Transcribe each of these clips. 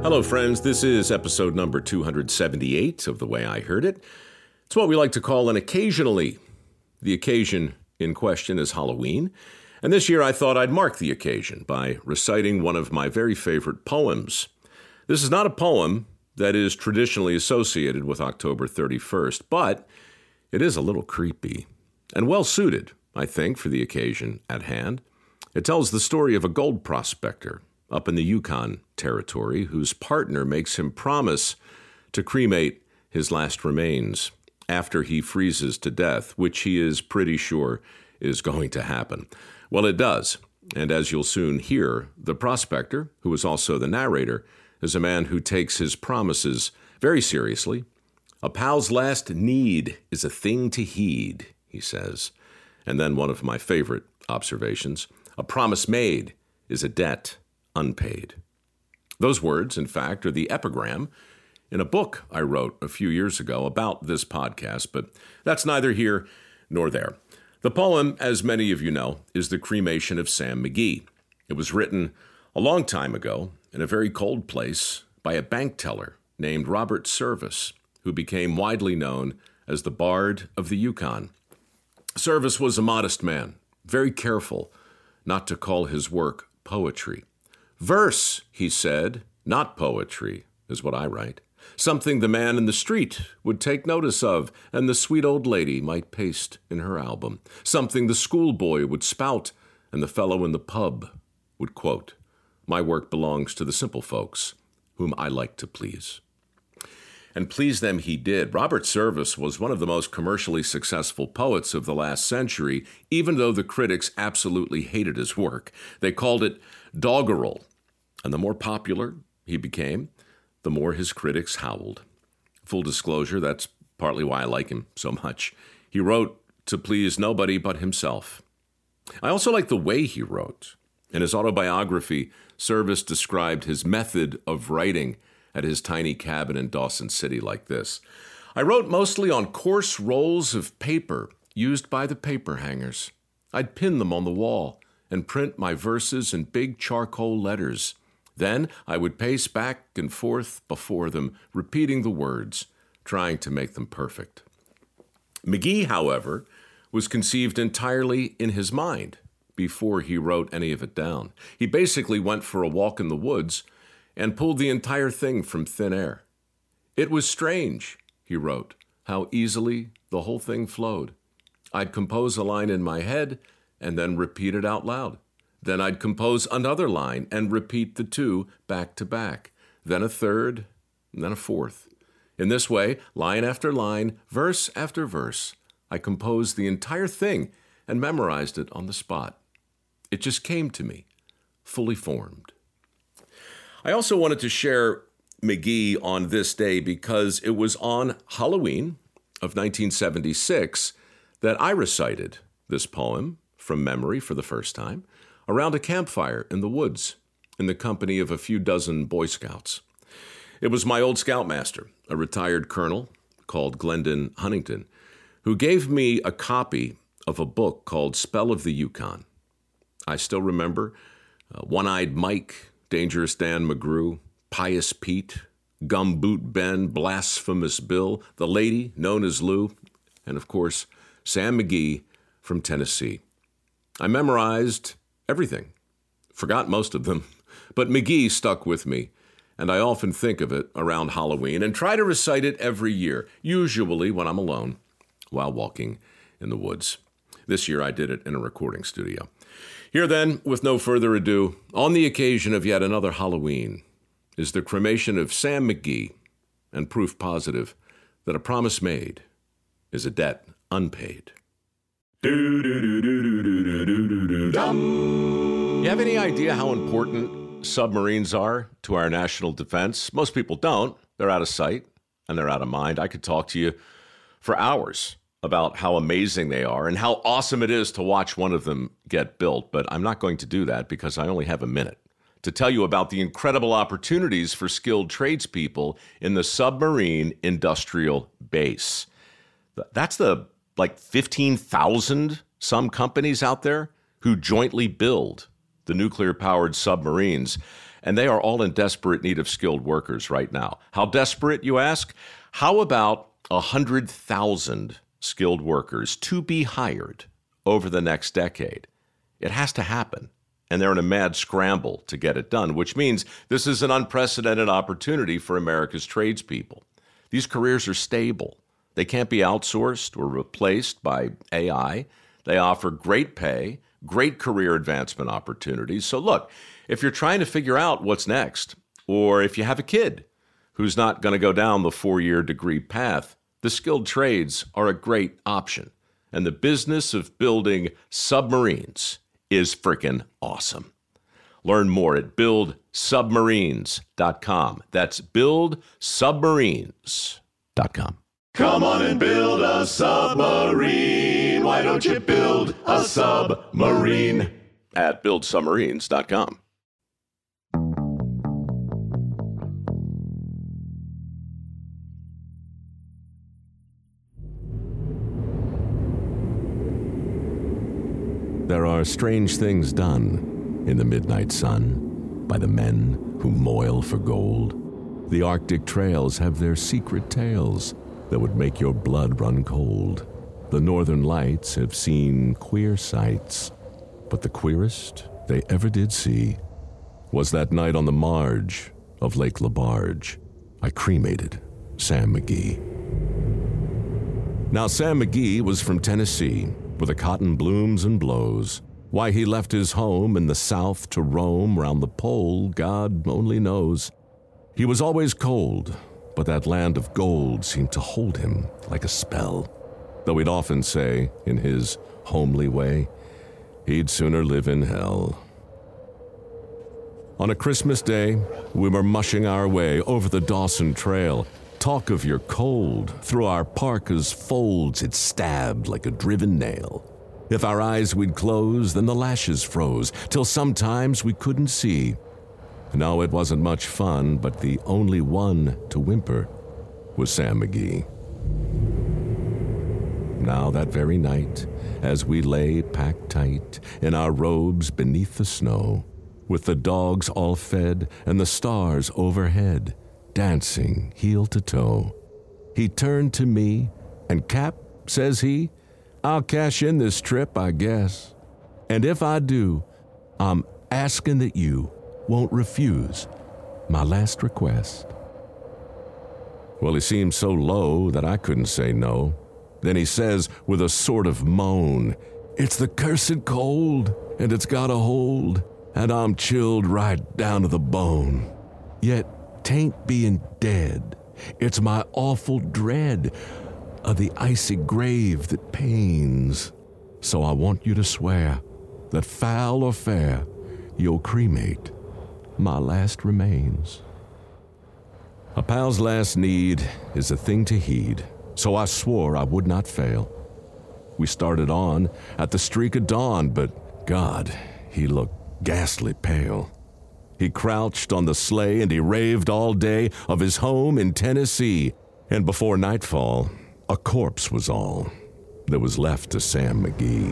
Hello, friends. This is episode number 278 of The Way I Heard It. It's what we like to call an occasionally. The occasion in question is Halloween, and this year I thought I'd mark the occasion by reciting one of my very favorite poems. This is not a poem that is traditionally associated with October 31st, but it is a little creepy and well-suited, I think, for the occasion at hand. It tells the story of a gold prospector up in the Yukon Territory whose partner makes him promise to cremate his last remains after he freezes to death, which he is pretty sure is going to happen. Well, it does, and as you'll soon hear, the prospector, who is also the narrator, is a man who takes his promises very seriously. A pal's last need is a thing to heed, he says. And then one of my favorite observations, a promise made is a debt unpaid. Those words, in fact, are the epigram in a book I wrote a few years ago about this podcast, but that's neither here nor there. The poem, as many of you know, is The Cremation of Sam McGee. It was written a long time ago in a very cold place by a bank teller named Robert Service, who became widely known as the Bard of the Yukon. Service was a modest man, very careful not to call his work poetry. Verse, he said, not poetry, is what I write. Something the man in the street would take notice of, and the sweet old lady might paste in her album. Something the schoolboy would spout, and the fellow in the pub would quote. My work belongs to the simple folks, whom I like to please. And please them he did. Robert Service was one of the most commercially successful poets of the last century, even though the critics absolutely hated his work. They called it doggerel. And the more popular he became, the more his critics howled. Full disclosure, that's partly why I like him so much. He wrote to please nobody but himself. I also like the way he wrote. In his autobiography, Service described his method of writing at his tiny cabin in Dawson City like this. I wrote mostly on coarse rolls of paper used by the paper hangers. I'd pin them on the wall and print my verses in big charcoal letters. Then I would pace back and forth before them, repeating the words, trying to make them perfect. McGee, however, was conceived entirely in his mind before he wrote any of it down. He basically went for a walk in the woods and pulled the entire thing from thin air. It was strange, he wrote, how easily the whole thing flowed. I'd compose a line in my head and then repeat it out loud. Then I'd compose another line and repeat the two back to back. Then a third, and then a fourth. In this way, line after line, verse after verse, I composed the entire thing and memorized it on the spot. It just came to me, fully formed. I also wanted to share McGee on this day because it was on Halloween of 1976 that I recited this poem from memory for the first time around a campfire in the woods in the company of a few dozen Boy Scouts. It was my old scoutmaster, a retired colonel called Glendon Huntington, who gave me a copy of a book called Spell of the Yukon. I still remember One-Eyed Mike, Dangerous Dan McGrew, Pious Pete, Gumboot Ben, Blasphemous Bill, the lady known as Lou, and of course, Sam McGee from Tennessee. I memorized everything, forgot most of them, but McGee stuck with me, and I often think of it around Halloween and try to recite it every year, usually when I'm alone while walking in the woods. This year I did it in a recording studio. Here then, with no further ado, on the occasion of yet another Halloween, is the cremation of Sam McGee, and proof positive that a promise made is a debt unpaid. You have any idea how important submarines are to our national defense? Most people don't. They're out of sight and they're out of mind. I could talk to you for hours about how amazing they are and how awesome it is to watch one of them get built, but I'm not going to do that because I only have a minute to tell you about the incredible opportunities for skilled tradespeople in the submarine industrial base. That's the 15,000 some companies out there who jointly build the nuclear-powered submarines. and they are all in desperate need of skilled workers right now. How desperate, you ask? How about 100,000 skilled workers to be hired over the next decade? It has to happen, and they're in a mad scramble to get it done, which means this is an unprecedented opportunity for America's tradespeople. These careers are stable. They can't be outsourced or replaced by AI. They offer great pay, great career advancement opportunities. So look, if you're trying to figure out what's next, or if you have a kid who's not going to go down the 4-year degree path, the skilled trades are a great option. And the business of building submarines is freaking awesome. Learn more at buildsubmarines.com. That's buildsubmarines.com. Come on and build a submarine. Why don't you build a submarine? At buildsubmarines.com. There are strange things done in the midnight sun by the men who moil for gold. The Arctic trails have their secret tales that would make your blood run cold. The Northern Lights have seen queer sights, but the queerest they ever did see was that night on the marge of Lake LaBarge. I cremated Sam McGee. Now, Sam McGee was from Tennessee, where the cotton blooms and blows. Why he left his home in the South to roam round the pole, God only knows. He was always cold, but that land of gold seemed to hold him like a spell. Though he'd often say, in his homely way, he'd sooner live in hell. On a Christmas day, we were mushing our way over the Dawson Trail. Talk of your cold, through our parka's folds it stabbed like a driven nail. If our eyes we'd close, then the lashes froze, till sometimes we couldn't see. No, it wasn't much fun, but the only one to whimper was Sam McGee. Now that very night, as we lay packed tight in our robes beneath the snow, with the dogs all fed and the stars overhead, dancing heel to toe, he turned to me, and Cap, says he, I'll cash in this trip, I guess. And if I do, I'm asking that you won't refuse my last request. Well, he seemed so low that I couldn't say no. Then he says with a sort of moan, it's the cursed cold, and it's got a hold, and I'm chilled right down to the bone. Yet 'tain't being dead, it's my awful dread of the icy grave that pains. So I want you to swear that foul or fair, you'll cremate my last remains. A pal's last need is a thing to heed, so I swore I would not fail. We started on at the streak of dawn, but God, he looked ghastly pale. He crouched on the sleigh and he raved all day of his home in Tennessee, and before nightfall, a corpse was all that was left to Sam McGee.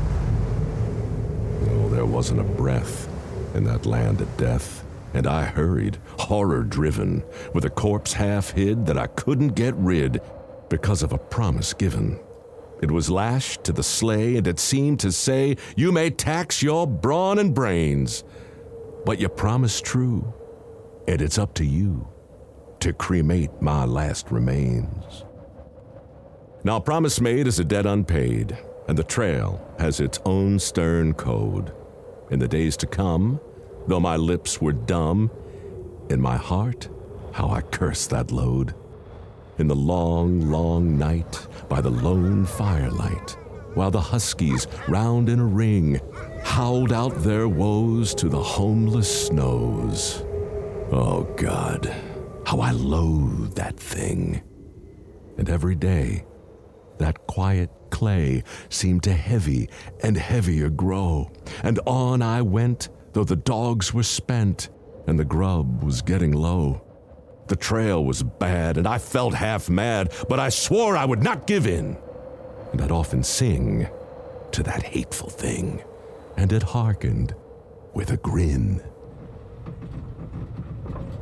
Oh, there wasn't a breath in that land of death, and I hurried, horror-driven, with a corpse half hid that I couldn't get rid because of a promise given. It was lashed to the sleigh, and it seemed to say, you may tax your brawn and brains, but you promised true, and it's up to you to cremate my last remains. Now, a promise made is a debt unpaid, and the trail has its own stern code. In the days to come, though my lips were dumb, in my heart, how I cursed that load. In the long, long night, by the lone firelight, while the huskies, round in a ring, howled out their woes to the homeless snows. Oh, God, how I loathe that thing. And every day, that quiet clay seemed to heavy and heavier grow, and on I went, though the dogs were spent, and the grub was getting low. The trail was bad, and I felt half mad, but I swore I would not give in. And I'd often sing to that hateful thing, and it hearkened with a grin.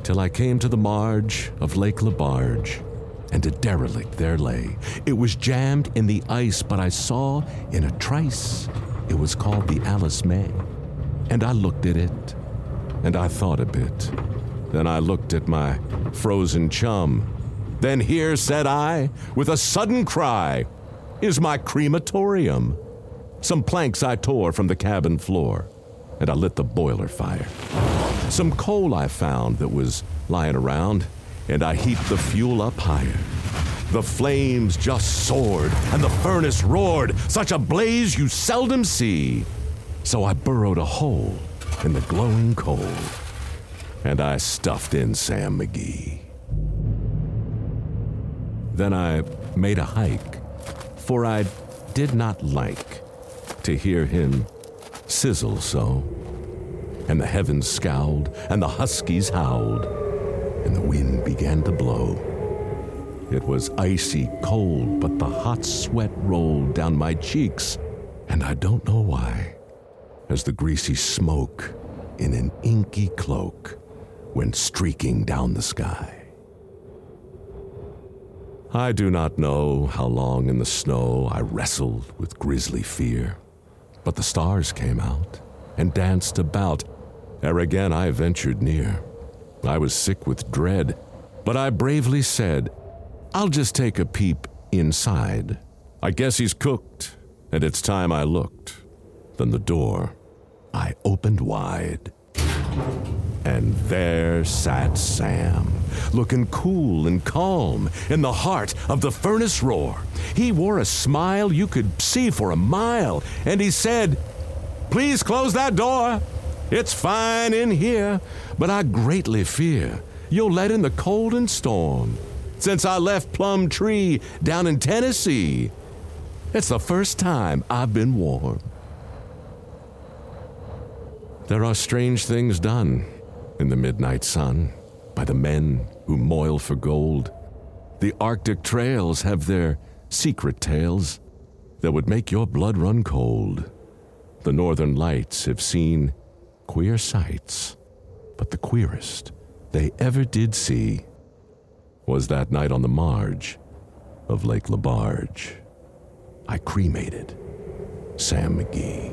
till I came to the marge of Lake Labarge, and a derelict there lay. It was jammed in the ice, but I saw in a trice it was called the Alice May. And I looked at it, and I thought a bit. Then I looked at my frozen chum. Then here, said I, with a sudden cry, is my crematorium. Some planks I tore from the cabin floor, and I lit the boiler fire. Some coal I found that was lying around, and I heaped the fuel up higher. The flames just soared, and the furnace roared, such a blaze you seldom see. So I burrowed a hole in the glowing coal, and I stuffed in Sam McGee. Then I made a hike, for I did not like to hear him sizzle so. And the heavens scowled, and the huskies howled, and the wind began to blow. It was icy cold, but the hot sweat rolled down my cheeks, and I don't know why, as the greasy smoke in an inky cloak went streaking down the sky. I do not know how long in the snow I wrestled with grisly fear, but the stars came out and danced about, ere again I ventured near. I was sick with dread, but I bravely said, I'll just take a peep inside. I guess he's cooked, and it's time I looked. Then the door I opened wide, and there sat Sam, looking cool and calm in the heart of the furnace roar. He wore a smile you could see for a mile, and he said, Please close that door. It's fine in here, but I greatly fear you'll let in the cold and storm. Since I left Plum Tree down in Tennessee, it's the first time I've been warm. There are strange things done in the midnight sun by the men who moil for gold. The Arctic trails have their secret tales that would make your blood run cold. The northern lights have seen queer sights, but the queerest they ever did see was that night on the marge of Lake Labarge. I cremated Sam McGee.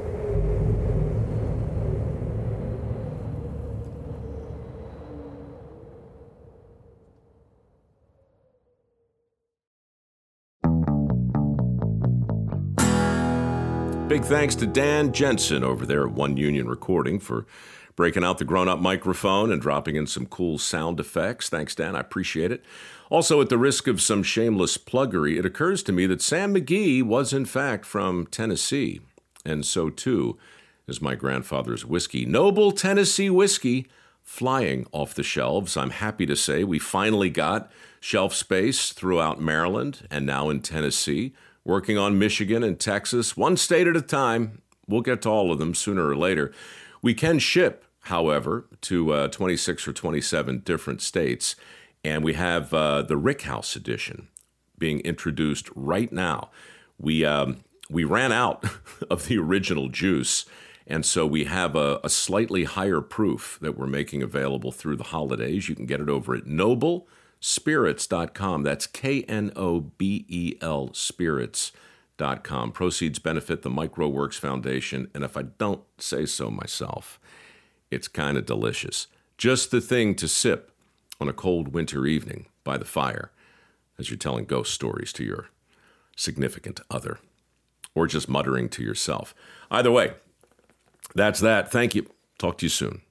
Big thanks to Dan Jensen over there at One Union Recording for breaking out the grown-up microphone and dropping in some cool sound effects. Thanks, Dan. I appreciate it. Also, at the risk of some shameless pluggery, it occurs to me that Sam McGee was, in fact, from Tennessee. And so, too, is my grandfather's whiskey. Noble Tennessee whiskey flying off the shelves. I'm happy to say we finally got shelf space throughout Maryland and now in Tennessee, working on Michigan and Texas, one state at a time. We'll get to all of them sooner or later. We can ship, however, to 26 or 27 different states, and we have the Rick House edition being introduced right now. We ran out of the original juice, and so we have a slightly higher proof that we're making available through the holidays. You can get it over at noblespirits.com. That's KNOBEL spirits.com. Proceeds benefit the MicroWorks Foundation, and if I don't say so myself, it's kind of delicious. Just the thing to sip on a cold winter evening by the fire as you're telling ghost stories to your significant other, or just muttering to yourself. Either way, that's that. Thank you. Talk to you soon.